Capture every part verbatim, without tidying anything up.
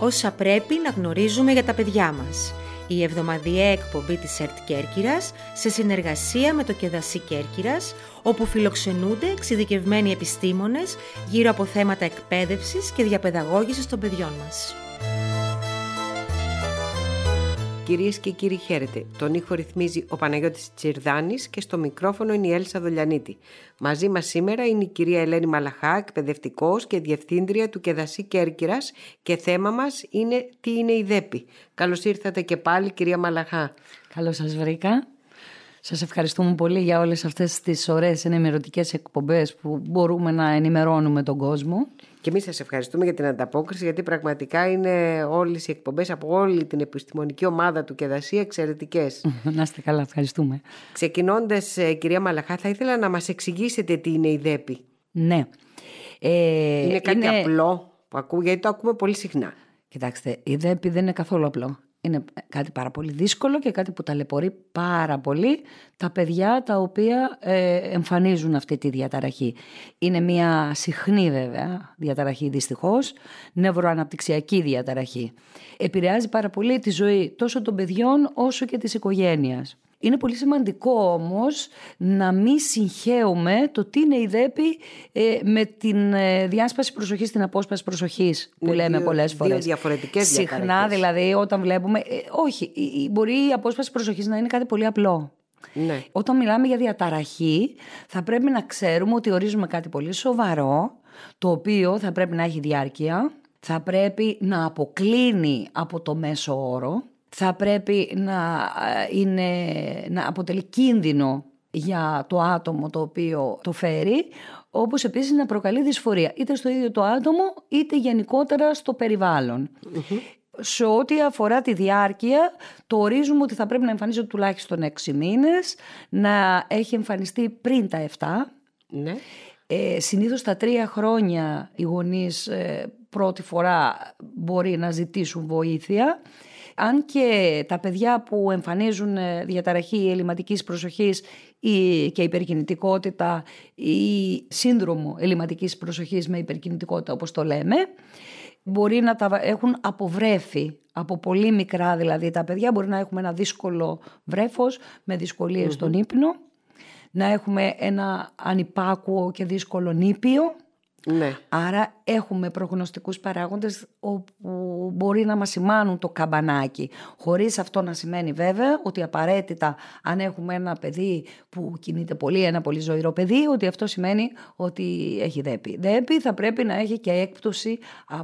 όσα πρέπει να γνωρίζουμε για τα παιδιά μας. Η εβδομαδιαία εκπομπή της ΕΡΤ Κέρκυρας σε συνεργασία με το ΚΕΔΑΣΥ Κέρκυρας, όπου φιλοξενούνται εξειδικευμένοι επιστήμονες γύρω από θέματα εκπαίδευσης και διαπαιδαγώγησης των παιδιών μας. Κυρίες και κύριοι, χαίρετε. Τον ήχο ρυθμίζει ο Παναγιώτης Τσιρδάνης και στο μικρόφωνο είναι η Έλσα Δολιανίτη. Μαζί μας σήμερα είναι η κυρία Ελένη Μαλαχά, εκπαιδευτικός και διευθύντρια του ΚΕΔΑΣΥ Κέρκυρας, και θέμα μας είναι τι είναι η ΔΕΠΗ. Καλώς ήρθατε και πάλι, κυρία Μαλαχά. Καλώς σας βρήκα. Σας ευχαριστούμε πολύ για όλες αυτές τις ωραίες ενημερωτικές εκπομπές που μπορούμε να ενημερώνουμε τον κόσμο. Και εμείς σας ευχαριστούμε για την ανταπόκριση, γιατί πραγματικά είναι όλες οι εκπομπές από όλη την επιστημονική ομάδα του ΚΕΔΑΣΥ εξαιρετικές. Να είστε καλά, ευχαριστούμε. Ξεκινώντας, κυρία Μαλαχά, θα ήθελα να μας εξηγήσετε τι είναι η ΔΕΠΗ. Ναι. Ε, είναι κάτι είναι... απλό που ακούω, γιατί το ακούμε πολύ συχνά. Κοιτάξτε, η ΔΕΠΗ δεν είναι καθόλου απλό. Είναι κάτι πάρα πολύ δύσκολο και κάτι που ταλαιπωρεί πάρα πολύ τα παιδιά τα οποία ε, εμφανίζουν αυτή τη διαταραχή. Είναι μια συχνή βέβαια διαταραχή, δυστυχώς, νευροαναπτυξιακή διαταραχή. Επηρεάζει πάρα πολύ τη ζωή τόσο των παιδιών όσο και της οικογένειας. Είναι πολύ σημαντικό όμως να μην συγχέουμε το τι είναι η ΔΕΠΗ ε, με την ε, διάσπαση προσοχής, την απόσπαση προσοχής που είναι λέμε δύο, πολλές φορές. Δύο διαφορετικές Συχνά διαταραχές. δηλαδή όταν βλέπουμε, ε, όχι, μπορεί η απόσπαση προσοχής να είναι κάτι πολύ απλό. Ναι. Όταν μιλάμε για διαταραχή θα πρέπει να ξέρουμε ότι ορίζουμε κάτι πολύ σοβαρό, το οποίο θα πρέπει να έχει διάρκεια, θα πρέπει να αποκλίνει από το μέσο όρο, θα πρέπει να, είναι, να αποτελεί κίνδυνο για το άτομο το οποίο το φέρει, όπως επίσης να προκαλεί δυσφορία είτε στο ίδιο το άτομο είτε γενικότερα στο περιβάλλον. Mm-hmm. Σε ό,τι αφορά τη διάρκεια, το ορίζουμε ότι θα πρέπει να εμφανίζεται τουλάχιστον έξι μήνες, να έχει εμφανιστεί πριν τα επτά. Ναι. Ε, συνήθως τα τρία χρόνια οι γονείς ε, πρώτη φορά μπορεί να ζητήσουν βοήθεια. Αν και τα παιδιά που εμφανίζουν διαταραχή ελλειμματικής προσοχής ή και υπερκινητικότητα ή σύνδρομο ελλειμματικής προσοχής με υπερκινητικότητα όπως το λέμε, μπορεί να τα έχουν αποβρέφει από πολύ μικρά, δηλαδή τα παιδιά μπορεί να έχουμε ένα δύσκολο βρέφος με δυσκολίες mm-hmm. στον ύπνο, να έχουμε ένα ανυπάκουο και δύσκολο νήπιο. Ναι. Άρα έχουμε προγνωστικούς παράγοντες όπου μπορεί να μας σημάνουν το καμπανάκι, χωρίς αυτό να σημαίνει βέβαια ότι απαραίτητα αν έχουμε ένα παιδί που κινείται πολύ, ένα πολύ ζωηρό παιδί, ότι αυτό σημαίνει ότι έχει ΔΕΠΗ. ΔΕΠΗ θα πρέπει να έχει και έκπτωση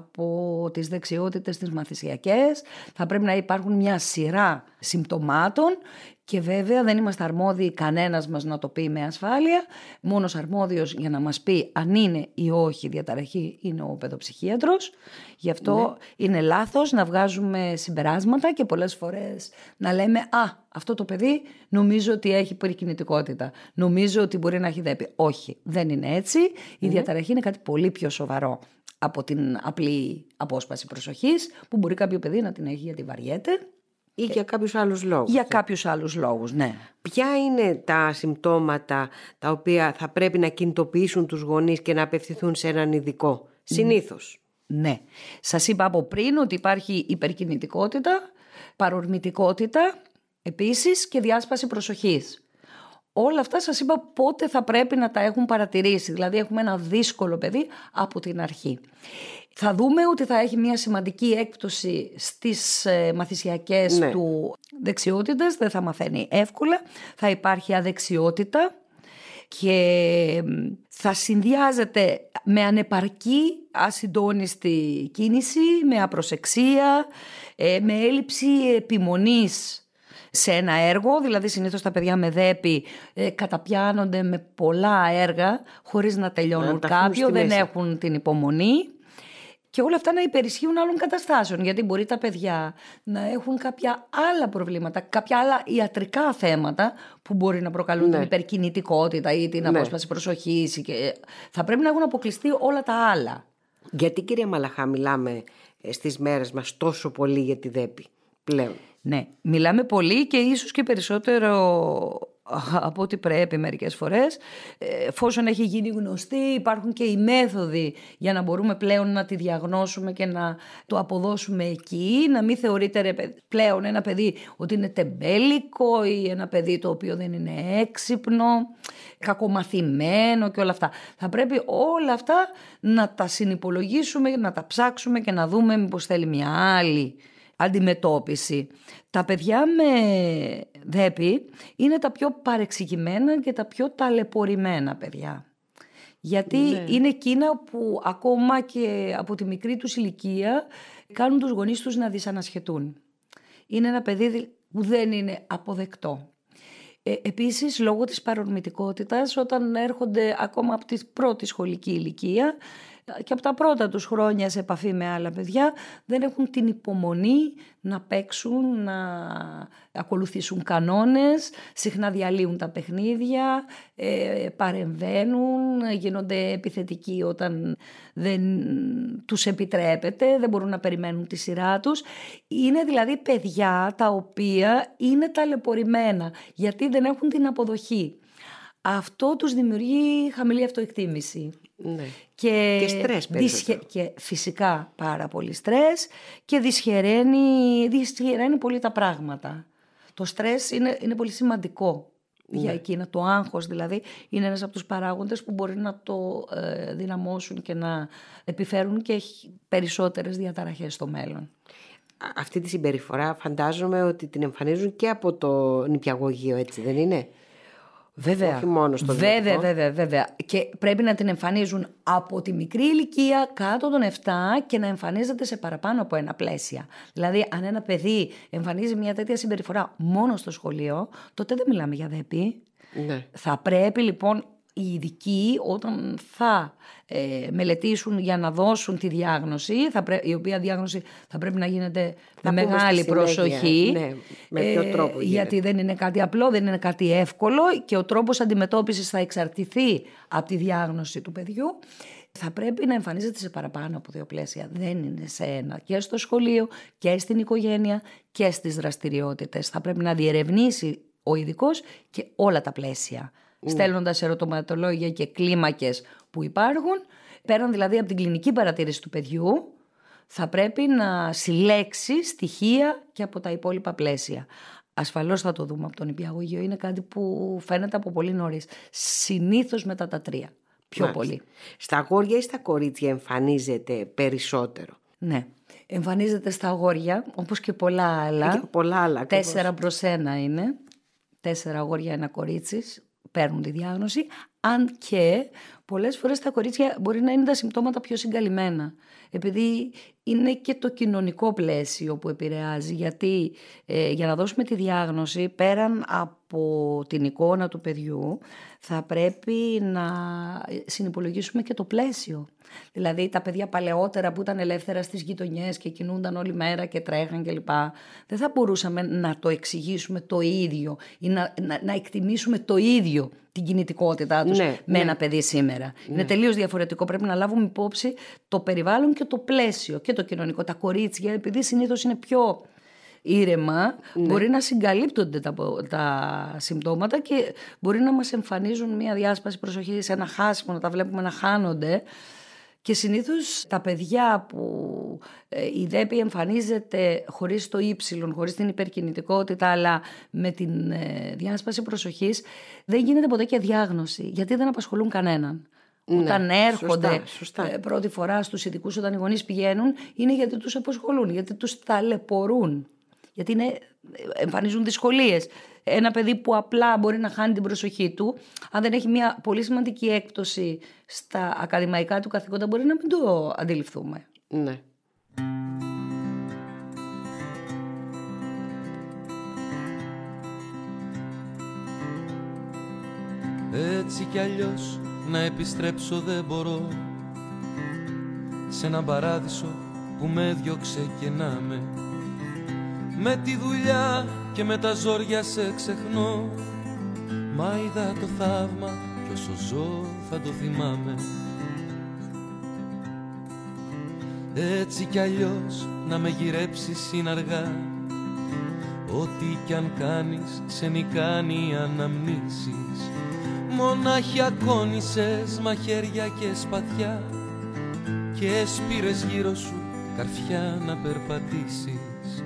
από τις δεξιότητες τις μαθησιακές, θα πρέπει να υπάρχουν μια σειρά συμπτωμάτων. Και βέβαια δεν είμαστε αρμόδιοι κανένας μας να το πει με ασφάλεια. Μόνος αρμόδιος για να μας πει αν είναι ή όχι διαταραχή είναι ο παιδοψυχίατρος. Γι' αυτό ναι. είναι λάθος να βγάζουμε συμπεράσματα και πολλές φορές να λέμε «Α, αυτό το παιδί νομίζω ότι έχει υπερκινητικότητα, νομίζω ότι μπορεί να έχει ΔΕΠΗ». Όχι, δεν είναι έτσι. Η ναι. διαταραχή είναι κάτι πολύ πιο σοβαρό από την απλή απόσπαση προσοχής που μπορεί κάποιο παιδί να την έχει γιατί βαριέται. Ή για κάποιους άλλους λόγους. Για κάποιους άλλους λόγους, ναι. Ποια είναι τα συμπτώματα τα οποία θα πρέπει να κινητοποιήσουν τους γονείς και να απευθυνθούν σε έναν ειδικό, συνήθως? Ναι. Σας είπα από πριν ότι υπάρχει υπερκινητικότητα, παρορμητικότητα, επίσης και διάσπαση προσοχής. Όλα αυτά σας είπα πότε θα πρέπει να τα έχουν παρατηρήσει. Δηλαδή έχουμε ένα δύσκολο παιδί από την αρχή. Θα δούμε ότι θα έχει μια σημαντική έκπτωση στις ε, μαθησιακές ναι. του δεξιότητες, δεν θα μαθαίνει εύκολα, θα υπάρχει αδεξιότητα και θα συνδυάζεται με ανεπαρκή ασυντόνιστη κίνηση, με απροσεξία, ε, με έλλειψη επιμονής σε ένα έργο, δηλαδή συνήθως τα παιδιά με ΔΕΠΗ ε, καταπιάνονται με πολλά έργα χωρίς να τελειώνουν κάποιο, δεν μέσα. Έχουν την υπομονή. Και όλα αυτά να υπερισχύουν άλλων καταστάσεων, γιατί μπορεί τα παιδιά να έχουν κάποια άλλα προβλήματα, κάποια άλλα ιατρικά θέματα που μπορεί να προκαλούν ναι. την υπερκινητικότητα ή την ναι. απόσπαση προσοχής. Και θα πρέπει να έχουν αποκλειστεί όλα τα άλλα. Γιατί, κυρία Μαλαχά, μιλάμε στις μέρες μας τόσο πολύ για τη ΔΕΠΗ πλέον? Ναι, μιλάμε πολύ και ίσως και περισσότερο από ό,τι πρέπει μερικές φορές. Εφόσον έχει γίνει γνωστή, υπάρχουν και οι μέθοδοι για να μπορούμε πλέον να τη διαγνώσουμε και να το αποδώσουμε εκεί, να μην θεωρείται πλέον ένα παιδί ότι είναι τεμπέλικο ή ένα παιδί το οποίο δεν είναι έξυπνο, κακομαθημένο και όλα αυτά. Θα πρέπει όλα αυτά να τα συνυπολογίσουμε, να τα ψάξουμε και να δούμε μήπως θέλει μια άλλη αντιμετώπιση. Τα παιδιά με ΔΕΠΗ είναι τα πιο παρεξηγημένα και τα πιο ταλαιπωρημένα παιδιά. Γιατί ναι. είναι εκείνα που ακόμα και από τη μικρή τους ηλικία κάνουν τους γονείς τους να δυσανασχετούν. Είναι ένα παιδί που δεν είναι αποδεκτό. Ε, επίσης, λόγω της παρορμητικότητας, όταν έρχονται ακόμα από τη πρώτη σχολική ηλικία και από τα πρώτα τους χρόνια σε επαφή με άλλα παιδιά, δεν έχουν την υπομονή να παίξουν, να ακολουθήσουν κανόνες, συχνά διαλύουν τα παιχνίδια, ε, παρεμβαίνουν, γίνονται επιθετικοί όταν δεν τους επιτρέπεται, δεν μπορούν να περιμένουν τη σειρά τους. Είναι δηλαδή παιδιά τα οποία είναι ταλαιπωρημένα γιατί δεν έχουν την αποδοχή. Αυτό τους δημιουργεί χαμηλή αυτοεκτίμηση. Ναι. Και, και στρες δυσχε... και φυσικά πάρα πολύ στρες και δυσχεραίνει, δυσχεραίνει πολύ τα πράγματα. Το στρες είναι, είναι πολύ σημαντικό ναι. για εκείνα. Το άγχος δηλαδή είναι ένας από τους παράγοντες που μπορεί να το ε, δυναμώσουν και να επιφέρουν και περισσότερες διαταραχές στο μέλλον. Αυτή τη συμπεριφορά φαντάζομαι ότι την εμφανίζουν και από το νηπιαγωγείο, έτσι δεν είναι? Βέβαια, όχι μόνο στο βέβαια, βέβαια, βέβαια. Και πρέπει να την εμφανίζουν από τη μικρή ηλικία κάτω των επτά και να εμφανίζεται σε παραπάνω από ένα πλαίσια. Δηλαδή, αν ένα παιδί εμφανίζει μια τέτοια συμπεριφορά μόνο στο σχολείο, τότε δεν μιλάμε για ΔΕΠΗ. Ναι. Θα πρέπει λοιπόν οι ειδικοί όταν θα ε, μελετήσουν για να δώσουν τη διάγνωση, θα πρέ... η οποία διάγνωση θα πρέπει να γίνεται θα με μεγάλη προσοχή, ναι, με ποιο τρόπο ε, γιατί δεν είναι κάτι απλό, δεν είναι κάτι εύκολο και ο τρόπος αντιμετώπισης θα εξαρτηθεί από τη διάγνωση του παιδιού. Θα πρέπει να εμφανίζεται σε παραπάνω από δύο πλαίσια. Δεν είναι σε ένα. Και στο σχολείο και στην οικογένεια και στις δραστηριότητες. Θα πρέπει να διερευνήσει ο ειδικός και όλα τα πλαίσια. Mm. Στέλνοντας ερωτηματολόγια και κλίμακες που υπάρχουν, πέραν δηλαδή από την κλινική παρατήρηση του παιδιού, θα πρέπει να συλλέξει στοιχεία και από τα υπόλοιπα πλαίσια. Ασφαλώς θα το δούμε από τον νηπιαγωγείο, είναι κάτι που φαίνεται από πολύ νωρίς. Συνήθως μετά τα τρία, πιο Μάλιστα. πολύ. Στα αγόρια ή στα κορίτσια εμφανίζεται περισσότερο? Ναι, εμφανίζεται στα αγόρια, όπως και πολλά άλλα. Και πολλά άλλα. Τέσσερα προς ένα είναι. Τέσσερα αγόρια, ένα κορίτσι. Παίρνουν τη διάγνωση, αν και πολλές φορές τα κορίτσια μπορεί να είναι τα συμπτώματα πιο συγκαλυμμένα, επειδή είναι και το κοινωνικό πλαίσιο που επηρεάζει, γιατί ε, για να δώσουμε τη διάγνωση πέραν από την εικόνα του παιδιού θα πρέπει να συνυπολογίσουμε και το πλαίσιο. Δηλαδή τα παιδιά παλαιότερα που ήταν ελεύθερα στις γειτονιές και κινούνταν όλη μέρα και τρέχαν κλπ. Δεν θα μπορούσαμε να το εξηγήσουμε το ίδιο ή να, να, να εκτιμήσουμε το ίδιο την κινητικότητά τους ναι, με ναι. ένα παιδί σήμερα. Ναι. Είναι τελείως διαφορετικό. Πρέπει να λάβουμε υπόψη το περιβάλλον και το πλαίσιο και το κοινωνικό. Τα κορίτσια, επειδή συνήθως είναι πιο ήρεμα, ναι. μπορεί να συγκαλύπτονται τα, τα συμπτώματα και μπορεί να μας εμφανίζουν μια διάσπαση προσοχής, ένα χάσιμο, να τα βλέπουμε να χάνονται. Και συνήθως τα παιδιά που ε, η ΔΕΠΗ εμφανίζεται χωρίς το ύψιλον, χωρίς την υπερκινητικότητα, αλλά με την ε, διάσπαση προσοχής, δεν γίνεται ποτέ και διάγνωση, γιατί δεν απασχολούν κανέναν. Ναι, όταν έρχονται σωστά, σωστά. Ε, πρώτη φορά στους ειδικούς, όταν οι γονείς πηγαίνουν, είναι γιατί τους απασχολούν, γιατί τους ταλαιπωρούν, γιατί είναι, εμφανίζουν δυσκολίες. Ένα παιδί που απλά μπορεί να χάνει την προσοχή του, αν δεν έχει μια πολύ σημαντική έκπτωση στα ακαδημαϊκά του καθήκοντα, μπορεί να μην το αντιληφθούμε. Ναι. Έτσι κι αλλιώς να επιστρέψω δεν μπορώ σε έναν παράδεισο που με διώξε και να με. Με τη δουλειά και με τα ζόρια σε ξεχνώ, μα είδα το θαύμα κι όσο ζω θα το θυμάμαι. Έτσι κι αλλιώς να με γυρέψεις είναι αργά, ό,τι κι αν κάνεις σε νικάνει αναμνήσεις. Μονάχια κόνησες μαχαίρια και σπαθιά και σπήρες γύρω σου καρφιά να περπατήσεις.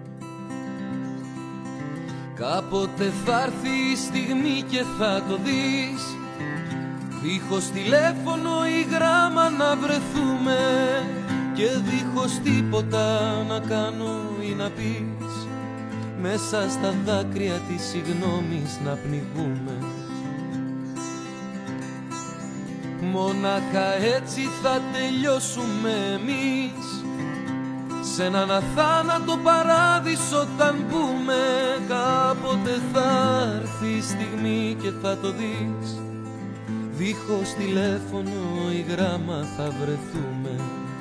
Κάποτε θα έρθει η στιγμή και θα το δεις, δίχως τηλέφωνο ή γράμμα να βρεθούμε και δίχως τίποτα να κάνω ή να πεις, μέσα στα δάκρυα της συγγνώμης να πνιγούμε. Μονάχα έτσι θα τελειώσουμε εμείς, σε έναν αθάνατο παράδεισο όταν μπούμε. Κάποτε θα έρθει η στιγμή και θα το δεις, δίχως τηλέφωνο ή γράμμα θα βρεθούμε.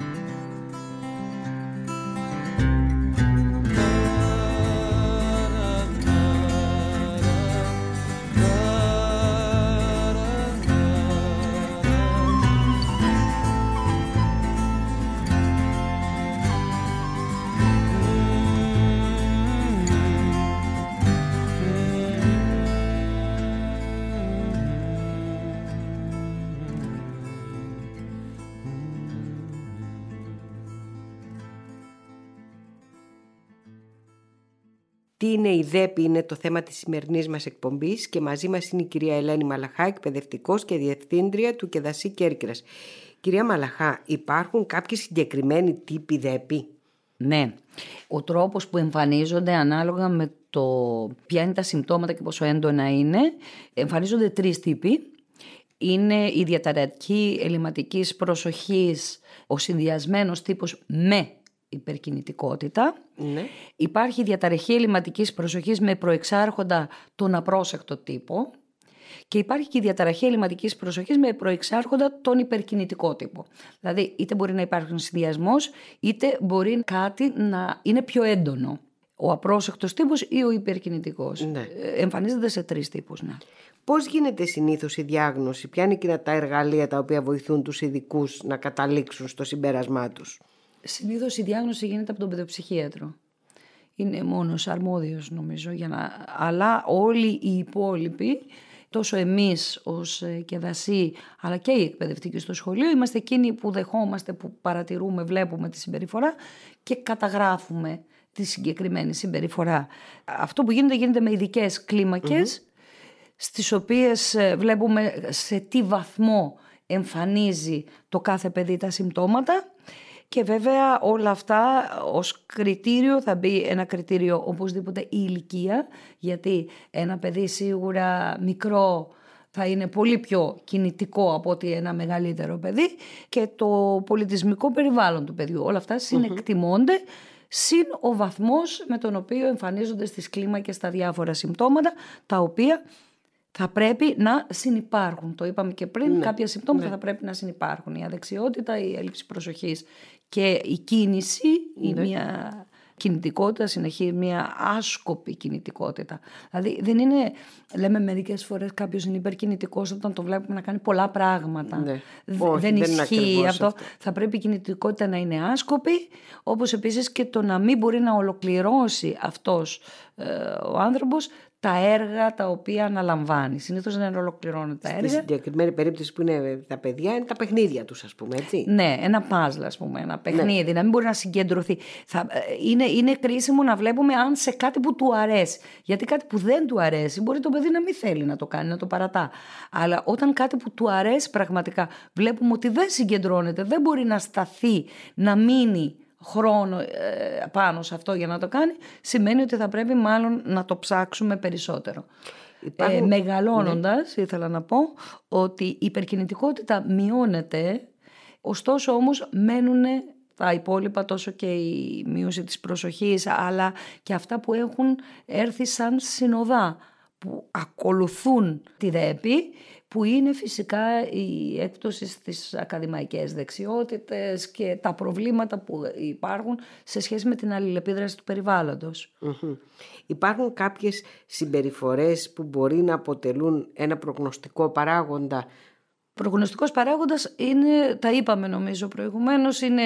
Τι είναι η ΔΕΠΗ είναι το θέμα της σημερινής μας εκπομπής και μαζί μας είναι η κυρία Ελένη Μαλαχά, εκπαιδευτικός και διευθύντρια του ΚΕΔΑΣΥ Κέρκυρας. Κυρία Μαλαχά, υπάρχουν κάποιοι συγκεκριμένοι τύποι ΔΕΠΗ? Ναι. Ο τρόπος που εμφανίζονται ανάλογα με το ποια είναι τα συμπτώματα και πόσο έντονα είναι, εμφανίζονται τρεις τύποι. Είναι η διαταραχή ελλειμματικής προσοχής, ο συνδυασμένος τύπος με υπερκινητικότητα. Ναι. Υπάρχει διαταραχή ελλειμματικής προσοχής με προεξάρχοντα τον απρόσεκτο τύπο και υπάρχει και η διαταραχή ελλειμματικής προσοχής με προεξάρχοντα τον υπερκινητικό τύπο. Δηλαδή είτε μπορεί να υπάρχει συνδυασμός, είτε μπορεί κάτι να είναι πιο έντονο. Ο απρόσεκτος τύπος ή ο υπερκινητικός. Ναι. Εμφανίζεται σε τρεις τύπους. Ναι. Πώς γίνεται συνήθως η διάγνωση, ποια είναι εκείνα τα εργαλεία τα οποία βοηθούν τους ειδικούς να καταλήξουν στο συμπέρασμά τους? Συνήθως η διάγνωση γίνεται από τον παιδοψυχίατρο. Είναι μόνος αρμόδιος νομίζω για να... Αλλά όλοι οι υπόλοιποι, τόσο εμείς ως ΚΕΔΑΣΥ αλλά και οι εκπαιδευτικοί στο σχολείο, είμαστε εκείνοι που δεχόμαστε, που παρατηρούμε, βλέπουμε τη συμπεριφορά και καταγράφουμε τη συγκεκριμένη συμπεριφορά. Αυτό που γίνεται γίνεται με ειδικές κλίμακες, mm-hmm. στις οποίες βλέπουμε σε τι βαθμό εμφανίζει το κάθε παιδί τα συμπτώματα. Και βέβαια όλα αυτά ως κριτήριο θα μπει ένα κριτήριο οπωσδήποτε η ηλικία, γιατί ένα παιδί σίγουρα μικρό θα είναι πολύ πιο κινητικό από ότι ένα μεγαλύτερο παιδί, και το πολιτισμικό περιβάλλον του παιδιού. Όλα αυτά συνεκτιμώνται mm-hmm. συν ο βαθμός με τον οποίο εμφανίζονται στις κλίμακες τα διάφορα συμπτώματα, τα οποία θα πρέπει να συνυπάρχουν. Το είπαμε και πριν, ναι, κάποια συμπτώματα ναι. θα πρέπει να συνυπάρχουν. Η αδεξιότητα, η έλλειψη προσοχής και η κίνηση, ναι. η μια κινητικότητα συνεχή, μια άσκοπη κινητικότητα. Δηλαδή δεν είναι, λέμε μερικές φορές κάποιος είναι υπερκινητικός όταν το βλέπουμε να κάνει πολλά πράγματα. Ναι. Όχι, δεν, δεν ισχύει αυτό. αυτό. Θα πρέπει η κινητικότητα να είναι άσκοπη, όπως επίσης και το να μην μπορεί να ολοκληρώσει αυτός ε, ο άνθρωπος τα έργα τα οποία αναλαμβάνει. Συνήθως δεν ολοκληρώνουν τα έργα. Στη συγκεκριμένη περίπτωση που είναι τα παιδιά, είναι τα παιχνίδια τους, ας πούμε, έτσι. Ναι, ένα παζλ, ας πούμε, ένα παιχνίδι, ναι. να μην μπορεί να συγκεντρωθεί. Θα, είναι, είναι κρίσιμο να βλέπουμε αν σε κάτι που του αρέσει. Γιατί κάτι που δεν του αρέσει, μπορεί το παιδί να μην θέλει να το κάνει, να το παρατά. Αλλά όταν κάτι που του αρέσει πραγματικά, βλέπουμε ότι δεν συγκεντρώνεται, δεν μπορεί να σταθεί, να μείνει χρόνο ε, πάνω σε αυτό για να το κάνει, σημαίνει ότι θα πρέπει μάλλον να το ψάξουμε περισσότερο. Υπάρχουν... Ε, μεγαλώνοντας, ναι. ήθελα να πω ότι η υπερκινητικότητα μειώνεται, ωστόσο όμως μένουν τα υπόλοιπα, τόσο και η μείωση της προσοχής, αλλά και αυτά που έχουν έρθει σαν συνοδά, που ακολουθούν τη ΔΕΠΗ, που είναι φυσικά η έκπτωση στις ακαδημαϊκές δεξιότητες και τα προβλήματα που υπάρχουν σε σχέση με την αλληλεπίδραση του περιβάλλοντος. Mm-hmm. Υπάρχουν κάποιες συμπεριφορές που μπορεί να αποτελούν ένα προγνωστικό παράγοντα? Προγνωστικός παράγοντας είναι, τα είπαμε νομίζω προηγουμένως, είναι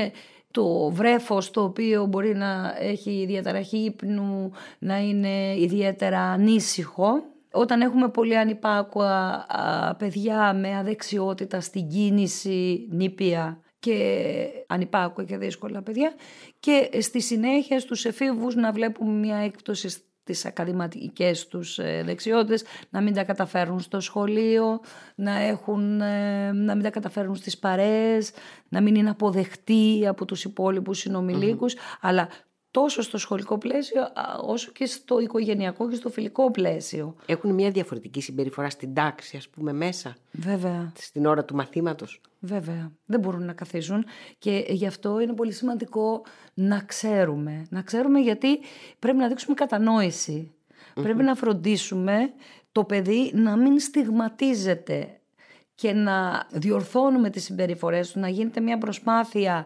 το βρέφος το οποίο μπορεί να έχει διαταραχή ύπνου, να είναι ιδιαίτερα ανήσυχο. Όταν έχουμε πολύ ανυπάκουα παιδιά με αδεξιότητα στην κίνηση, νήπια και ανυπάκουα και δύσκολα παιδιά, και στη συνέχεια στους εφήβους να βλέπουμε μια έκπτωση τις ακαδηματικές τους δεξιότητες, να μην τα καταφέρουν στο σχολείο, να, έχουν, να μην τα καταφέρουν στις παρέες, να μην είναι αποδεκτοί από τους υπόλοιπους συνομιλίκους, mm-hmm. αλλά τόσο στο σχολικό πλαίσιο όσο και στο οικογενειακό και στο φιλικό πλαίσιο. Έχουν μια διαφορετική συμπεριφορά στην τάξη, ας πούμε, μέσα. Βέβαια. Στην ώρα του μαθήματος. Βέβαια. Δεν μπορούν να καθίσουν και γι' αυτό είναι πολύ σημαντικό να ξέρουμε. Να ξέρουμε γιατί πρέπει να δείξουμε κατανόηση. Mm-hmm. Πρέπει να φροντίσουμε το παιδί να μην στιγματίζεται και να διορθώνουμε τις συμπεριφορές του, να γίνεται μια προσπάθεια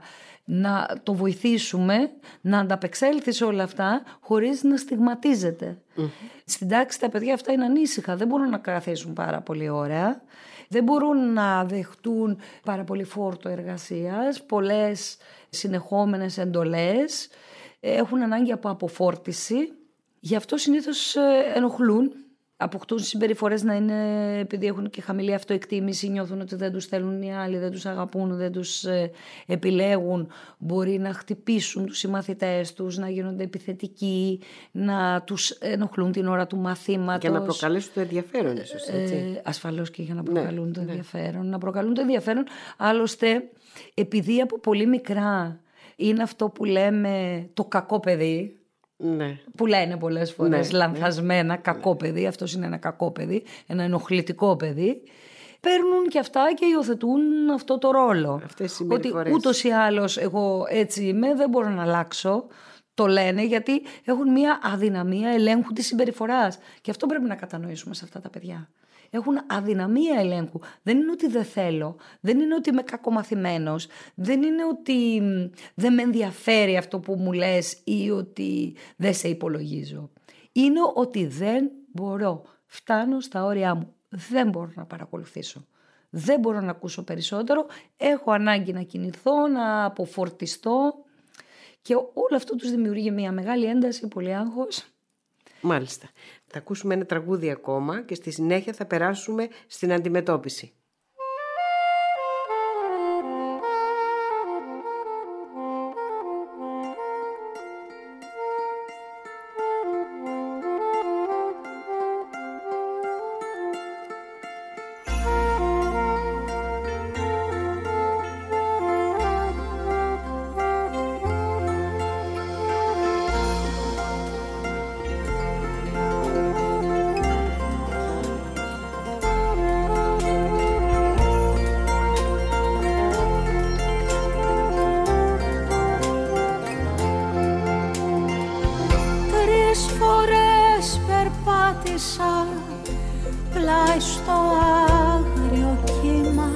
να το βοηθήσουμε να ανταπεξέλθει σε όλα αυτά χωρίς να στιγματίζεται. Mm-hmm. Στην τάξη τα παιδιά αυτά είναι ανήσυχα, δεν μπορούν να καθίσουν πάρα πολύ ωραία, δεν μπορούν να δεχτούν πάρα πολύ φόρτο εργασίας, πολλές συνεχόμενες εντολές, έχουν ανάγκη από αποφόρτιση, γι' αυτό συνήθως ενοχλούν. Αποκτούν συμπεριφορές να είναι, επειδή έχουν και χαμηλή αυτοεκτίμηση, νιώθουν ότι δεν τους θέλουν οι άλλοι, δεν τους αγαπούν, δεν τους ε, επιλέγουν. Μπορεί να χτυπήσουν τους συμμαθητές τους, να γίνονται επιθετικοί, να τους ενοχλούν την ώρα του μαθήματος. Και να προκαλέσουν το ενδιαφέρον, ίσως, έτσι. Ε, ασφαλώς και για να προκαλούν ναι, το ενδιαφέρον. Ναι. Να προκαλούν το ενδιαφέρον. Άλλωστε, επειδή από πολύ μικρά είναι αυτό που λέμε το κακό παιδί, ναι. που λένε πολλές φορές ναι, λανθασμένα ναι. κακό παιδί, αυτός είναι ένα κακό παιδί, ένα ενοχλητικό παιδί, παίρνουν και αυτά και υιοθετούν αυτό το ρόλο. Αυτές οι συμπεριφορές. Ότι ούτως ή άλλως εγώ έτσι είμαι, δεν μπορώ να αλλάξω. Το λένε γιατί έχουν μια αδυναμία ελέγχου της συμπεριφοράς. Και αυτό πρέπει να κατανοήσουμε σε αυτά τα παιδιά. Έχουν αδυναμία ελέγχου. Δεν είναι ότι δεν θέλω, δεν είναι ότι είμαι κακομαθημένος, δεν είναι ότι δεν με ενδιαφέρει αυτό που μου λες ή ότι δεν σε υπολογίζω. Είναι ότι δεν μπορώ, φτάνω στα όρια μου, δεν μπορώ να παρακολουθήσω. Δεν μπορώ να ακούσω περισσότερο, έχω ανάγκη να κινηθώ, να αποφορτιστώ και όλο αυτό τους δημιουργεί μια μεγάλη ένταση, πολύ άγχος. Μάλιστα. Θα ακούσουμε ένα τραγούδι ακόμα και στη συνέχεια θα περάσουμε στην αντιμετώπιση. Πλάι στο άγριο κύμα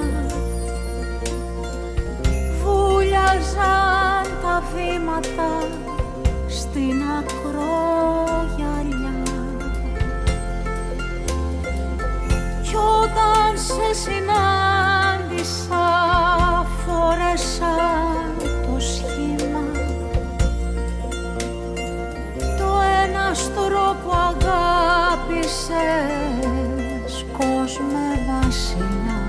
βούλιαζαν τα βήματα στην ακρογιαλιά κι όταν σε συνάντησα φόρεσα το σχήμα το ένα στρό που αγάπησες κόσμε βασιλιά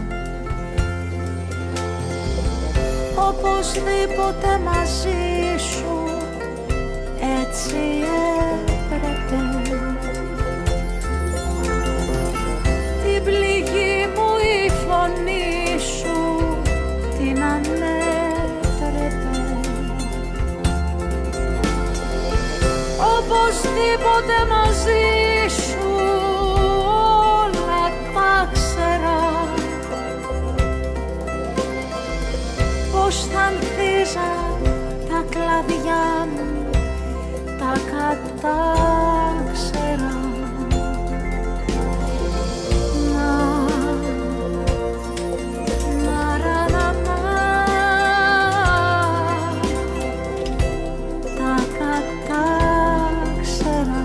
οπωσδήποτε μαζί σου έτσι έπρεπε την πληγή μου η φωνή σου την ανέτρεπε οπωσδήποτε μαζί σου όλα τα ξέρα πως θα ανθίζαν τα κλαδιά μου τα κατάξερα να, να, ρα, να, να, τα κατάξερα.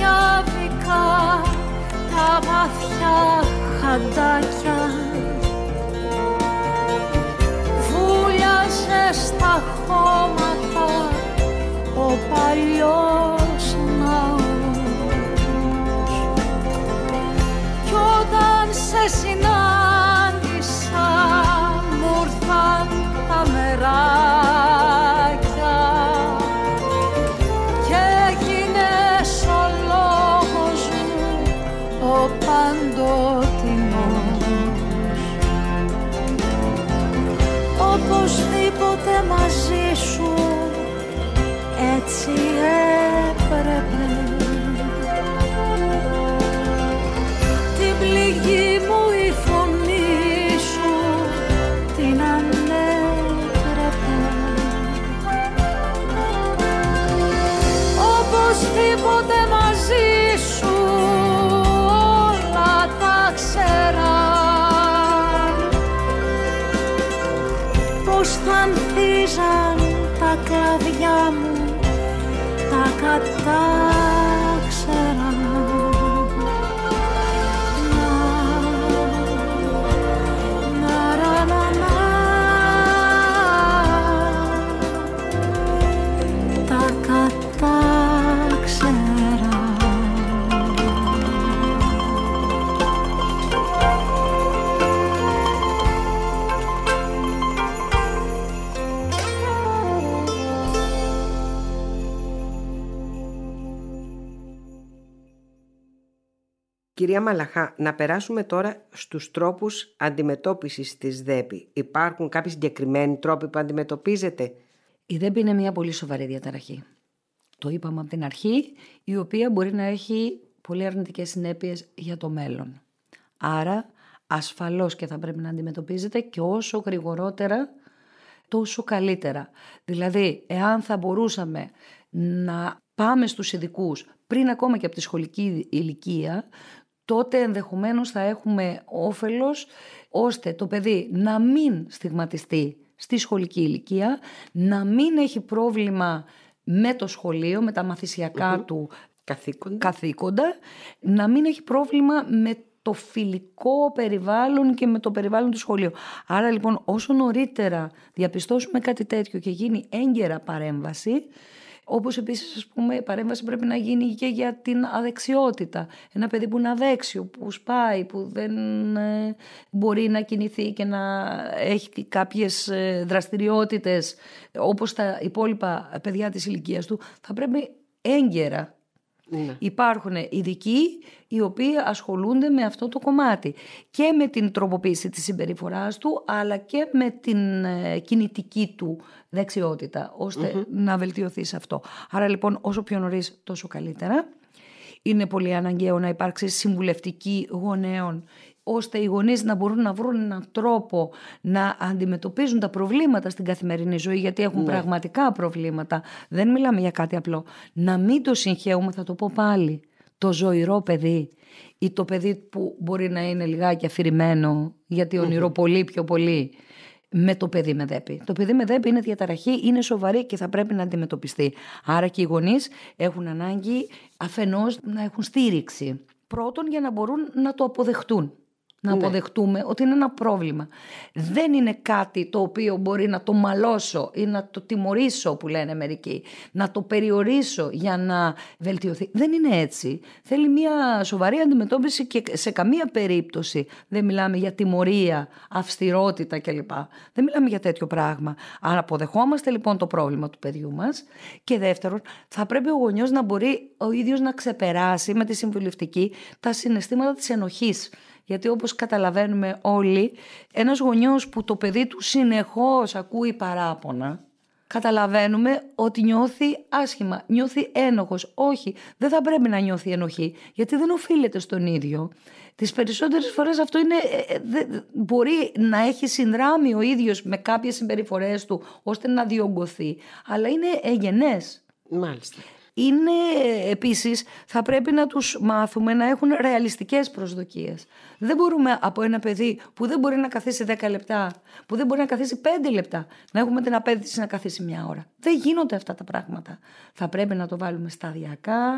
λιάβικα τα βαθιά χαντάκια, βούλιαζε στα χώματα ο παλιός ναός. Κι όταν σε συνάντησα μου ήρθαν τα μεράκια και έγινες ο λόγος μου ο παντοτιμός. Οπωσδήποτε μαζί σου έτσι έπρεπε. Την πληγή μου η φωνή σου την ανέπρεπε. Οπωσδήποτε μαζί σου όλα τα ξέρα. Πως θα ανθίζαν τα κλαδιά μου τα κατάξερα. Κυρία Μαλαχά, να περάσουμε τώρα στους τρόπους αντιμετώπισης της ΔΕΠΗ. Υπάρχουν κάποιοι συγκεκριμένοι τρόποι που αντιμετωπίζετε? Η ΔΕΠΗ είναι μια πολύ σοβαρή διαταραχή. Το είπαμε από την αρχή, η οποία μπορεί να έχει πολύ αρνητικές συνέπειες για το μέλλον. Άρα, ασφαλώς και θα πρέπει να αντιμετωπίζετε και όσο γρηγορότερα, τόσο καλύτερα. Δηλαδή, εάν θα μπορούσαμε να πάμε στους ειδικούς πριν ακόμα και από τη σχολική ηλικία, τότε ενδεχομένως θα έχουμε όφελος ώστε το παιδί να μην στιγματιστεί στη σχολική ηλικία, να μην έχει πρόβλημα με το σχολείο, με τα μαθησιακά mm-hmm. του καθήκοντα. καθήκοντα, να μην έχει πρόβλημα με το φιλικό περιβάλλον και με το περιβάλλον του σχολείου. Άρα λοιπόν όσο νωρίτερα διαπιστώσουμε κάτι τέτοιο και γίνει έγκαιρα παρέμβαση, όπως επίσης, ας πούμε, η παρέμβαση πρέπει να γίνει και για την αδεξιότητα. Ένα παιδί που είναι αδέξιο, που σπάει, που δεν ε, μπορεί να κινηθεί και να έχει κάποιες ε, δραστηριότητες όπως τα υπόλοιπα παιδιά της ηλικίας του, θα πρέπει έγκαιρα. Ναι. Υπάρχουν ειδικοί οι οποίοι ασχολούνται με αυτό το κομμάτι και με την τροποποίηση της συμπεριφοράς του, αλλά και με την ε, κινητική του δεξιότητα, ώστε mm-hmm. να βελτιωθεί σε αυτό. Άρα λοιπόν όσο πιο νωρίς τόσο καλύτερα. Είναι πολύ αναγκαίο να υπάρξει συμβουλευτική γονέων, ώστε οι γονείς να μπορούν να βρουν έναν τρόπο να αντιμετωπίζουν τα προβλήματα στην καθημερινή ζωή, γιατί έχουν ναι. πραγματικά προβλήματα. Δεν μιλάμε για κάτι απλό. Να μην το συγχαίουμε, θα το πω πάλι, το ζωηρό παιδί ή το παιδί που μπορεί να είναι λιγάκι αφηρημένο, γιατί ονειροπολεί πιο πολύ, με το παιδί με ΔΕΠΗ. Το παιδί με ΔΕΠΗ είναι διαταραχή, είναι σοβαρή και θα πρέπει να αντιμετωπιστεί. Άρα και οι γονείς έχουν ανάγκη αφενός να έχουν στήριξη. Πρώτον, για να μπορούν να το αποδεχτούν. Να ναι. αποδεχτούμε ότι είναι ένα πρόβλημα. Δεν είναι κάτι το οποίο μπορεί να το μαλώσω ή να το τιμωρήσω, που λένε μερικοί, να το περιορίσω για να βελτιωθεί. Δεν είναι έτσι. Θέλει μια σοβαρή αντιμετώπιση και σε καμία περίπτωση δεν μιλάμε για τιμωρία, αυστηρότητα κλπ. Δεν μιλάμε για τέτοιο πράγμα. Άρα αποδεχόμαστε λοιπόν το πρόβλημα του παιδιού μας και δεύτερον, θα πρέπει ο γονιός να μπορεί ο ίδιος να ξεπεράσει με τη συμβουλευτική τα συναισθήματα της ενοχής. Γιατί όπως καταλαβαίνουμε όλοι, ένας γονιός που το παιδί του συνεχώς ακούει παράπονα, καταλαβαίνουμε ότι νιώθει άσχημα, νιώθει ένοχος. Όχι, δεν θα πρέπει να νιώθει ενοχή, γιατί δεν οφείλεται στον ίδιο. Τις περισσότερες φορές αυτό είναι, μπορεί να έχει συνδράμει ο ίδιος με κάποιες συμπεριφορές του, ώστε να διωγγωθεί, αλλά είναι εγενές. Μάλιστα. Είναι επίσης, θα πρέπει να τους μάθουμε να έχουν ρεαλιστικές προσδοκίες. Δεν μπορούμε από ένα παιδί που δεν μπορεί να καθίσει δέκα λεπτά, που δεν μπορεί να καθίσει πέντε λεπτά, να έχουμε την απέτηση να καθίσει μια ώρα. Δεν γίνονται αυτά τα πράγματα. Θα πρέπει να το βάλουμε σταδιακά,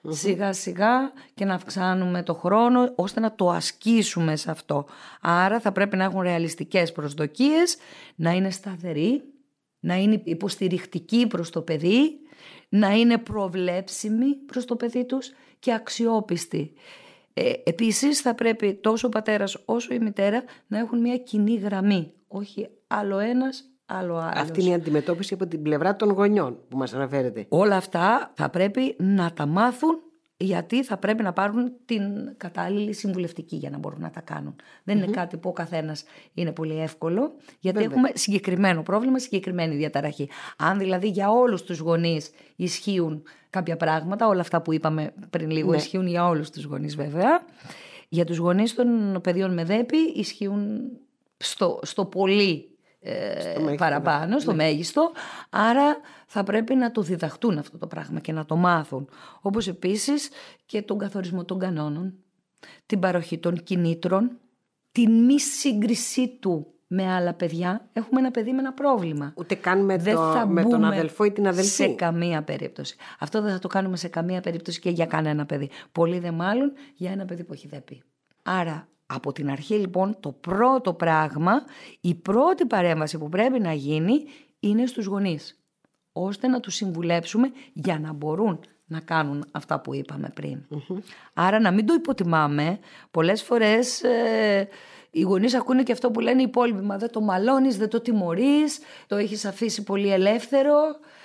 mm-hmm. σιγά σιγά και να αυξάνουμε το χρόνο ώστε να το ασκήσουμε σε αυτό. Άρα θα πρέπει να έχουν ρεαλιστικές προσδοκίες, να είναι σταθεροί, να είναι υποστηρικτικοί προς το παιδί, να είναι προβλέψιμοι προς το παιδί τους και αξιόπιστοι. Ε, επίσης θα πρέπει τόσο ο πατέρας όσο η μητέρα να έχουν μια κοινή γραμμή, όχι άλλο ένας, άλλο άλλος. Αυτή είναι η αντιμετώπιση από την πλευρά των γονιών που μας αναφέρετε. Όλα αυτά θα πρέπει να τα μάθουν, γιατί θα πρέπει να πάρουν την κατάλληλη συμβουλευτική για να μπορούν να τα κάνουν. Δεν mm-hmm. είναι κάτι που ο καθένας είναι πολύ εύκολο, γιατί Βέβαια. έχουμε συγκεκριμένο πρόβλημα, συγκεκριμένη διαταραχή. Αν δηλαδή για όλους τους γονείς ισχύουν κάποια πράγματα, όλα αυτά που είπαμε πριν λίγο ναι. ισχύουν για όλους τους γονείς βέβαια, για τους γονείς των παιδιών με δέπη ισχύουν στο, στο πολύ ε, στο μέγιστο, παραπάνω, ναι. στο μέγιστο, άρα θα πρέπει να το διδαχτούν αυτό το πράγμα και να το μάθουν. Όπως επίσης και τον καθορισμό των κανόνων, την παροχή των κινήτρων, την μη σύγκρισή του με άλλα παιδιά. Έχουμε ένα παιδί με ένα πρόβλημα. Ούτε καν με, το, με τον αδελφό ή την αδελφή. Σε καμία περίπτωση. Αυτό δεν θα το κάνουμε σε καμία περίπτωση και για κανένα παιδί. Πολύ δε μάλλον για ένα παιδί που έχει δέπη. Άρα από την αρχή λοιπόν το πρώτο πράγμα, η πρώτη παρέμβαση που πρέπει να γίνει είναι στους γονείς, ώστε να τους συμβουλέψουμε για να μπορούν να κάνουν αυτά που είπαμε πριν. Mm-hmm. Άρα να μην το υποτιμάμε. Πολλές φορές ε, οι γονείς ακούνε και αυτό που λένε οι υπόλοιποι, μα δεν το μαλώνεις, δεν το τιμωρείς, το έχεις αφήσει πολύ ελεύθερο,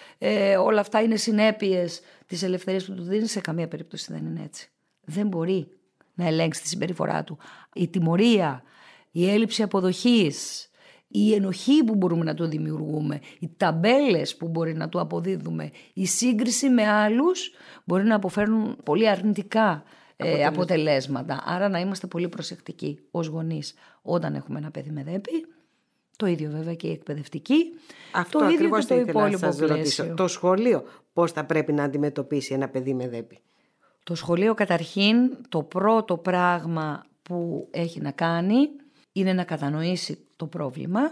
ε, όλα αυτά είναι συνέπειες της ελευθερίας που του δίνεις. Σε καμία περίπτωση δεν είναι έτσι. Δεν μπορεί να ελέγξει τη συμπεριφορά του. Η τιμωρία, η έλλειψη αποδοχής, η ενοχή που μπορούμε να του δημιουργούμε, οι ταμπέλες που μπορεί να του αποδίδουμε, η σύγκριση με άλλους μπορεί να αποφέρουν πολύ αρνητικά ε, αποτελέσματα. Άρα να είμαστε πολύ προσεκτικοί ως γονείς όταν έχουμε ένα παιδί με δέπη. Το ίδιο βέβαια και η εκπαιδευτική. Αυτό το ίδιο και το υπόλοιπο να σας ρωτήσω. Το σχολείο πώς θα πρέπει να αντιμετωπίσει ένα παιδί με δέπη? Το σχολείο καταρχήν το πρώτο πράγμα που έχει να κάνει είναι να κατανοήσει το πρόβλημα,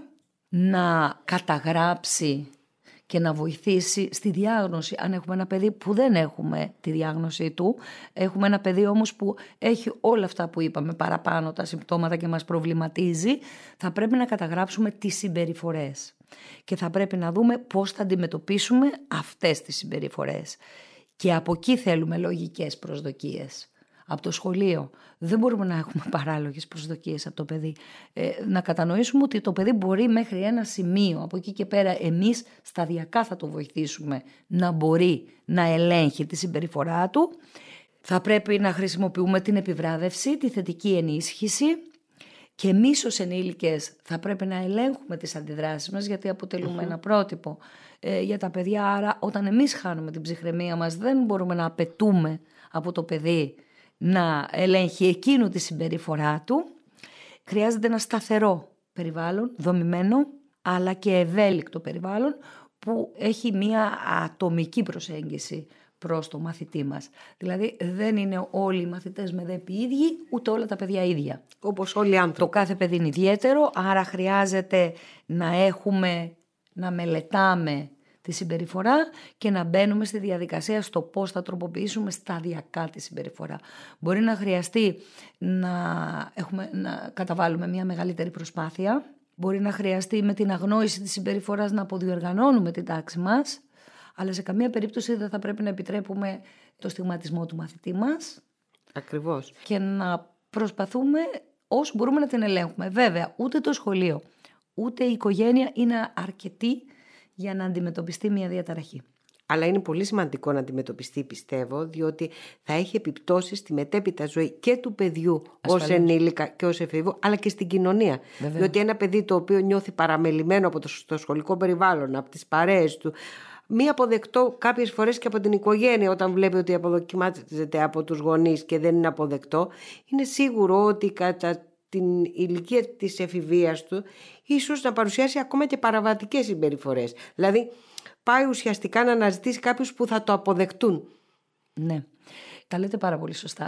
να καταγράψει και να βοηθήσει στη διάγνωση. Αν έχουμε ένα παιδί που δεν έχουμε τη διάγνωση του, έχουμε ένα παιδί όμως που έχει όλα αυτά που είπαμε παραπάνω, τα συμπτώματα και μας προβληματίζει, θα πρέπει να καταγράψουμε τις συμπεριφορές και θα πρέπει να δούμε πώς θα αντιμετωπίσουμε αυτές τις συμπεριφορές. Και από εκεί θέλουμε λογικές προσδοκίες. Από το σχολείο δεν μπορούμε να έχουμε παράλογες προσδοκίες από το παιδί. Ε, να κατανοήσουμε ότι το παιδί μπορεί μέχρι ένα σημείο, από εκεί και πέρα εμείς σταδιακά θα το βοηθήσουμε να μπορεί να ελέγχει τη συμπεριφορά του. Θα πρέπει να χρησιμοποιούμε την επιβράβευση, τη θετική ενίσχυση και εμείς ως ενήλικες θα πρέπει να ελέγχουμε τις αντιδράσεις μας, γιατί αποτελούμε mm-hmm. ένα πρότυπο ε, για τα παιδιά. Άρα όταν εμείς χάνουμε την ψυχραιμία μας δεν μπορούμε να απαιτούμε από το παιδί να ελέγχει εκείνου τη συμπεριφορά του. Χρειάζεται ένα σταθερό περιβάλλον, δομημένο, αλλά και ευέλικτο περιβάλλον που έχει μία ατομική προσέγγιση προς το μαθητή μας. Δηλαδή δεν είναι όλοι οι μαθητές με δέπη ίδιοι, ούτε όλα τα παιδιά ίδια. Όπως όλοι οι άνθρωποι. Το κάθε παιδί είναι ιδιαίτερο, άρα χρειάζεται να έχουμε, να μελετάμε τη συμπεριφορά και να μπαίνουμε στη διαδικασία στο πώς θα τροποποιήσουμε σταδιακά τη συμπεριφορά. Μπορεί να χρειαστεί να, έχουμε, να καταβάλουμε μια μεγαλύτερη προσπάθεια, μπορεί να χρειαστεί με την αγνόηση της συμπεριφοράς να αποδιοργανώνουμε την τάξη μας, αλλά σε καμία περίπτωση δεν θα πρέπει να επιτρέπουμε το στιγματισμό του μαθητή μας. Ακριβώς. Και να προσπαθούμε όσο μπορούμε να την ελέγχουμε. Βέβαια, ούτε το σχολείο, ούτε η οικογένεια είναι αρκετή για να αντιμετωπιστεί μια διαταραχή. Αλλά είναι πολύ σημαντικό να αντιμετωπιστεί, πιστεύω, διότι θα έχει επιπτώσεις στη μετέπειτα ζωή και του παιδιού ως ενήλικα και ως εφήβου, αλλά και στην κοινωνία. Βέβαια. Διότι ένα παιδί το οποίο νιώθει παραμελημένο από το, το σχολικό περιβάλλον, από τις παρέες του, μη αποδεκτό κάποιες φορές και από την οικογένεια, όταν βλέπει ότι αποδοκιμάζεται από τους γονείς και δεν είναι αποδεκτό, είναι σίγουρο ότι κατά την ηλικία της εφηβείας του ίσως να παρουσιάσει ακόμα και παραβατικές συμπεριφορές. Δηλαδή πάει ουσιαστικά να αναζητήσει κάποιους που θα το αποδεκτούν. Ναι, τα λέτε πάρα πολύ σωστά.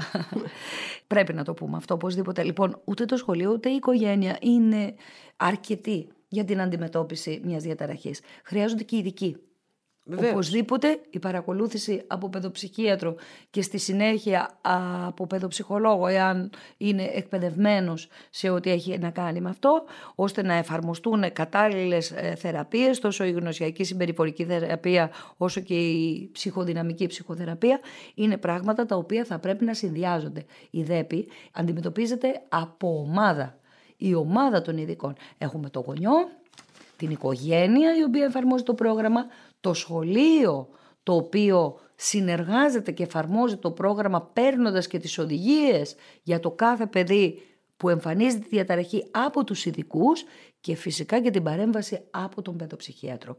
Πρέπει να το πούμε αυτό οπωσδήποτε. Λοιπόν, ούτε το σχολείο ούτε η οικογένεια είναι αρκετή για την αντιμετώπιση μιας διαταραχής. Χρειάζονται και ειδικοί. Βεβαίως. Οπωσδήποτε η παρακολούθηση από παιδοψυχίατρο και στη συνέχεια από παιδοψυχολόγο, εάν είναι εκπαιδευμένος σε ό,τι έχει να κάνει με αυτό, ώστε να εφαρμοστούν κατάλληλες θεραπείες, τόσο η γνωσιακή συμπεριφορική θεραπεία όσο και η ψυχοδυναμική ψυχοθεραπεία, είναι πράγματα τα οποία θα πρέπει να συνδυάζονται. Η ΔΕΠΗ αντιμετωπίζεται από ομάδα. Η ομάδα των ειδικών. Έχουμε το γονιό, την οικογένεια η οποία εφαρμόζει το πρόγραμμα, το σχολείο το οποίο συνεργάζεται και εφαρμόζει το πρόγραμμα παίρνοντας και τις οδηγίες για το κάθε παιδί που εμφανίζεται τη διαταραχή από τους ειδικούς και φυσικά και την παρέμβαση από τον παιδοψυχίατρο.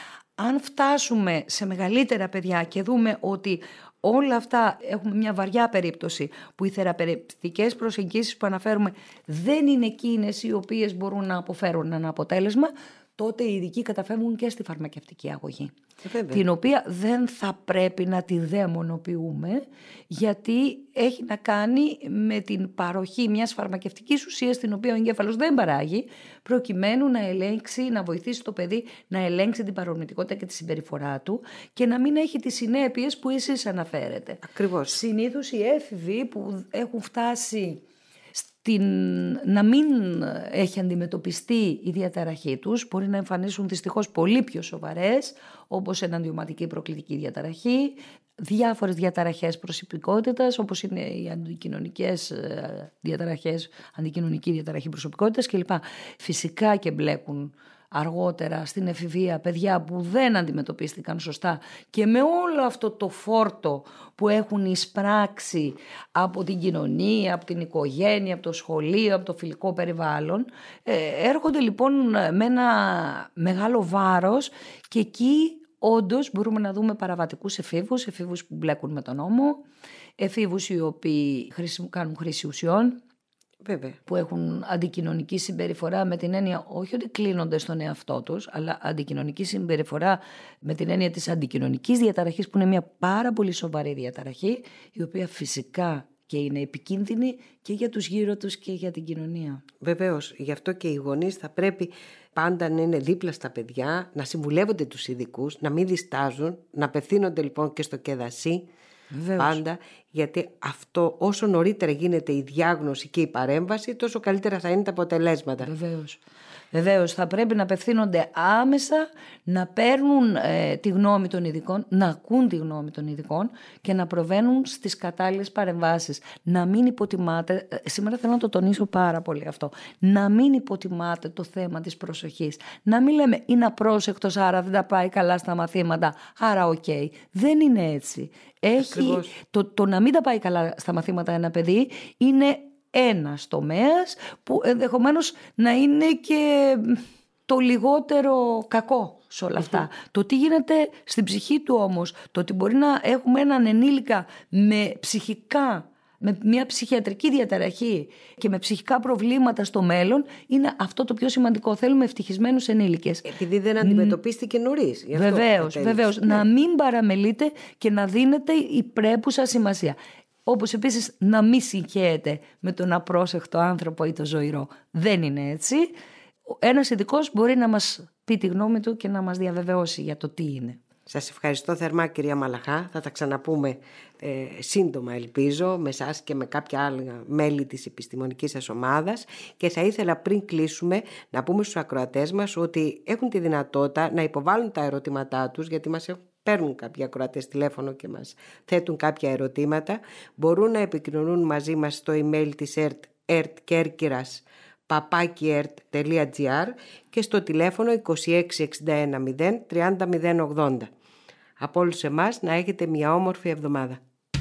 Αν φτάσουμε σε μεγαλύτερα παιδιά και δούμε ότι όλα αυτά έχουμε μια βαριά περίπτωση που οι θεραπευτικές προσεγγίσεις που αναφέρουμε δεν είναι εκείνες οι οποίες μπορούν να αποφέρουν ένα αποτέλεσμα, τότε οι ειδικοί καταφεύγουν και στη φαρμακευτική αγωγή. Ε, την οποία δεν θα πρέπει να τη δαιμονοποιούμε, γιατί έχει να κάνει με την παροχή μιας φαρμακευτικής ουσίας την οποία ο εγκέφαλος δεν παράγει, προκειμένου να ελέγξει, να βοηθήσει το παιδί να ελέγξει την παρορμητικότητα και τη συμπεριφορά του και να μην έχει τις συνέπειες που εσείς αναφέρετε. Ακριβώς. Συνήθως οι έφηβοι που έχουν φτάσει Την, να μην έχει αντιμετωπιστεί η διαταραχή τους, μπορεί να εμφανίσουν δυστυχώς πολύ πιο σοβαρές, όπως εναντιωματική προκλητική διαταραχή, διάφορες διαταραχές προσωπικότητας, όπως είναι οι αντικοινωνικές διαταραχές, αντικοινωνική διαταραχή προσωπικότητας κλπ. Φυσικά και μπλέκουν αργότερα στην εφηβεία παιδιά που δεν αντιμετωπίστηκαν σωστά και με όλο αυτό το φόρτο που έχουν εισπράξει από την κοινωνία, από την οικογένεια, από το σχολείο, από το φιλικό περιβάλλον, έρχονται λοιπόν με ένα μεγάλο βάρος και εκεί όντως μπορούμε να δούμε παραβατικούς εφήβους, εφήβους που μπλέκουν με τον νόμο, εφήβους οι οποίοι κάνουν χρήση ουσιών, Βέβαια. που έχουν αντικοινωνική συμπεριφορά με την έννοια όχι ότι κλείνονται στον εαυτό τους, αλλά αντικοινωνική συμπεριφορά με την έννοια της αντικοινωνικής διαταραχής, που είναι μια πάρα πολύ σοβαρή διαταραχή, η οποία φυσικά και είναι επικίνδυνη και για τους γύρω τους και για την κοινωνία. Βεβαίως, γι' αυτό και οι γονείς θα πρέπει πάντα να είναι δίπλα στα παιδιά, να συμβουλεύονται τους ειδικούς, να μην διστάζουν, να απευθύνονται λοιπόν και στο ΚΕΔΑΣΥ. Βεβαίως. Πάντα, γιατί αυτό όσο νωρίτερα γίνεται η διάγνωση και η παρέμβαση, τόσο καλύτερα θα είναι τα αποτελέσματα. Βεβαίως. Βεβαίως, θα πρέπει να απευθύνονται άμεσα, να παίρνουν ε, τη γνώμη των ειδικών, να ακούν τη γνώμη των ειδικών και να προβαίνουν στις κατάλληλες παρεμβάσεις. Να μην υποτιμάτε, ε, σήμερα θέλω να το τονίσω πάρα πολύ αυτό, να μην υποτιμάτε το θέμα της προσοχής. Να μην λέμε είναι απρόσεκτος, άρα δεν τα πάει καλά στα μαθήματα, άρα οκ. Okay. Δεν είναι έτσι. Έχει, το, το να μην τα πάει καλά στα μαθήματα ένα παιδί είναι ένας τομέας που ενδεχομένως να είναι και το λιγότερο κακό σε όλα αυτά. Mm-hmm. Το τι γίνεται στην ψυχή του όμως, το ότι μπορεί να έχουμε έναν ενήλικα με ψυχικά, με μια ψυχιατρική διαταραχή και με ψυχικά προβλήματα στο μέλλον, είναι αυτό το πιο σημαντικό. Θέλουμε ευτυχισμένους ενήλικες. Επειδή δεν αντιμετωπίστηκε νωρίς. Βεβαίως, βεβαίως. Ναι. Να μην παραμελείτε και να δίνετε η πρέπουσα σημασία. Όπως επίσης να μην συγχέεται με τον απρόσεχτο άνθρωπο ή το ζωηρό. Δεν είναι έτσι. Ένας ειδικός μπορεί να μας πει τη γνώμη του και να μας διαβεβαιώσει για το τι είναι. Σας ευχαριστώ θερμά κυρία Μαλαχά. Θα τα ξαναπούμε ε, σύντομα ελπίζω με εσάς και με κάποια άλλα μέλη της επιστημονικής σας ομάδας, και θα ήθελα πριν κλείσουμε να πούμε στους ακροατές μας ότι έχουν τη δυνατότητα να υποβάλουν τα ερωτήματά τους, γιατί μας παίρνουν κάποιοι ακροατές τηλέφωνο και μας θέτουν κάποια ερωτήματα. Μπορούν να επικοινωνούν μαζί μας στο email της ΕΡΤ, ερτκέρκυρας παπάκι ερτ τελεία τζι άρ και στο τηλέφωνο είκοσι έξι εξήντα ένα μηδέν τριάντα μηδέν ογδόντα. Από όλους εμάς να έχετε μια όμορφη εβδομάδα.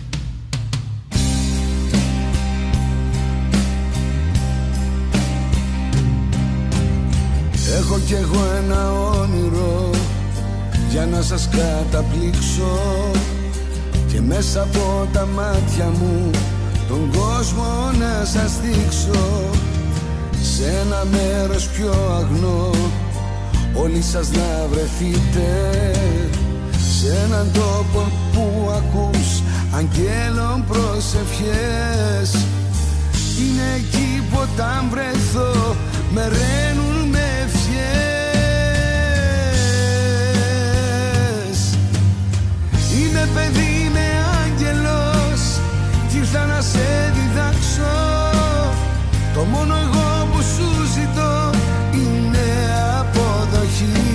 Έχω κι εγώ ένα όνειρο για να σας καταπλήξω και μέσα από τα μάτια μου τον κόσμο να σας δείξω, σε ένα μέρος πιο αγνό όλοι σας να βρεθείτε, σε έναν τόπο που ακούς αγγέλων προσευχές. Είναι εκεί που όταν βρεθώ με ραίνουν με ευχές. Το μόνο εγώ που σου ζητώ είναι αποδοχή.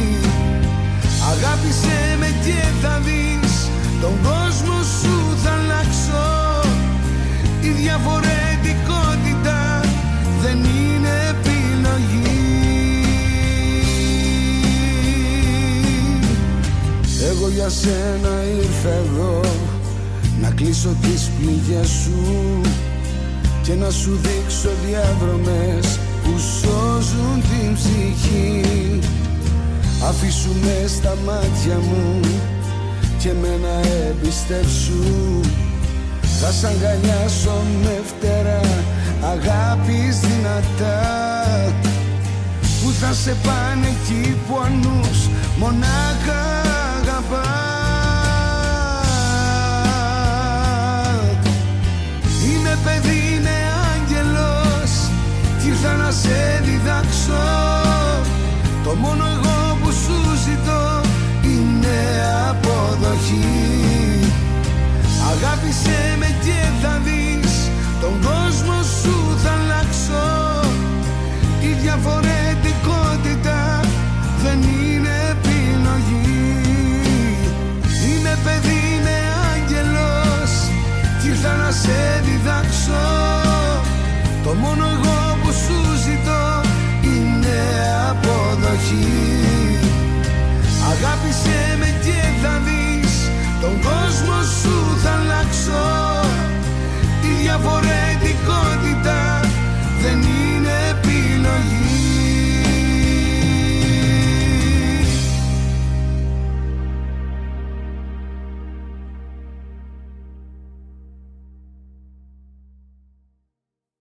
Αγάπησε με και θα δεις, τον κόσμο σου θα αλλάξω. Η διαφορετικότητα δεν είναι επιλογή. Εγώ για σένα ήρθα εδώ, να κλείσω τις πληγές σου και να σου δείξω διάδρομες που σώζουν την ψυχή. Αφήσου με στα μάτια μου και μένα εμπιστεύσου. Θα σ' αγκαλιάσω με φτερά, αγάπης δυνατά, που θα σε πάνε εκεί που ο νους μονάχα αγαπά. Είμαι παιδί, είμαι άγγελος κι ήρθα να σε διδάξω. Το μόνο εγώ που σου ζητώ είναι αποδοχή. Αγάπησε με και θα δεις, τον κόσμο σου θα αλλάξω. Η διαφορετικότητα δεν είναι επιλογή. Είμαι παιδί, είμαι άγγελος κι ήρθα να σε διδάξω. Το μόνο εγώ που σου ζητώ είναι αποδοχή. Αγάπησε με και θα δεις, τον κόσμο σου θα αλλάξω. Η διαφορετικότητα